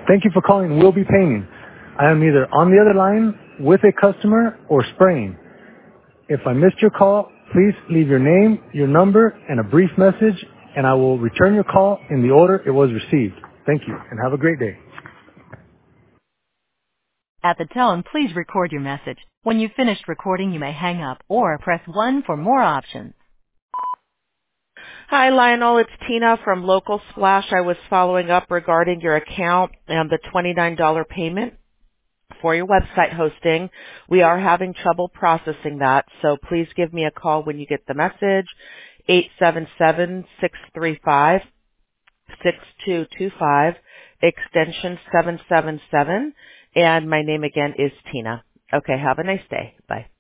Thank you for calling Will Be Painting. I am either on the other line with a customer or spraying. If I missed your call, please leave your name, your number, and a brief message, and I will return your call in the order it was received. Thank you, and have a great day. At the tone, please record your message. When you've finished recording, you may hang up or press 1 for more options. Hi, Lionel. It's Tina from Local Splash. I was following up regarding your account and the $29 payment for your website hosting. We are having trouble processing that, so please give me a call when you get the message, 877-635-6225, extension 777, and my name again is Tina. Okay, have a nice day. Bye.